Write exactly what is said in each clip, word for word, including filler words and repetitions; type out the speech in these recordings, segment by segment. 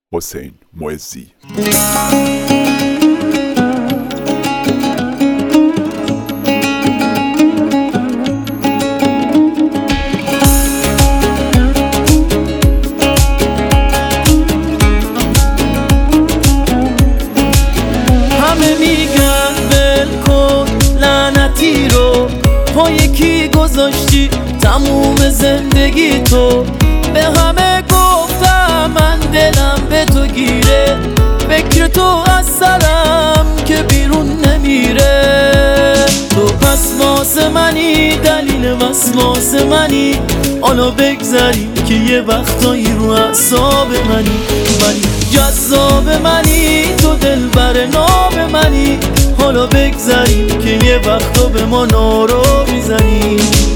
حسین معزی. همه میگن بلکن لعنتی رو پای کی گذاشتی تموم زندگی تو. به همه گفتم من دلم به تو گیره، فکر تو از سرم که بیرون نمیره. تو پس واسه منی، دلیل وسواس منی، حالا بگذریم که یه وقتایی رو اعصاب منی. ولی جذاب منی، تو دلبر ناب منی، حالا بگذریم که یه وقتا به ما نارو میزنی.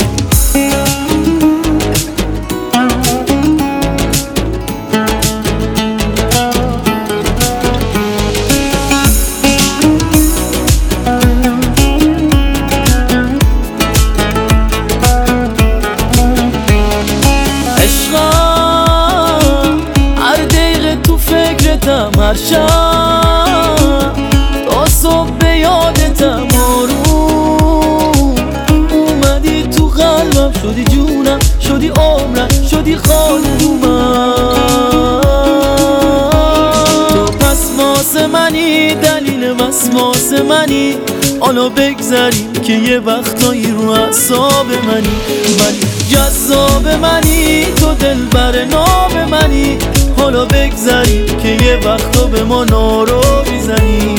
هر شب تا صبح به یادتم آروم اومدی تو قلبم، شدی جونم، شدی عمرم، شدی خانومم. تو پس واسه منی، دلیل وسواس منی، حالا بگذریم که یه وقتایی رو اعصاب منی. ولی جذاب منی، تو دلبر ناب منی، حالا بگذریم که یه وقتا به ما نارو میزنی.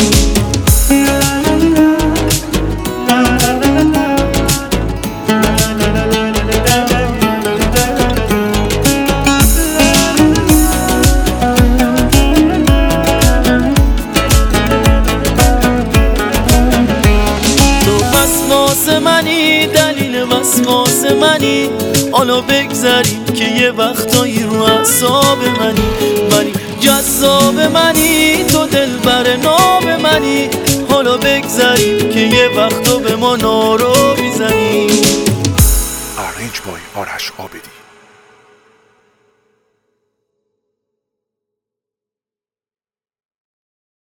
منی، دلیل وسواس منی، حالا بگذریم که یه وقتایی رو اعصاب منی. ولی جذاب منی، تو دلبر ناب منی، حالا بگذریم که یه وقتا به ما نارو میزنی. Arranged by آرش عابدی.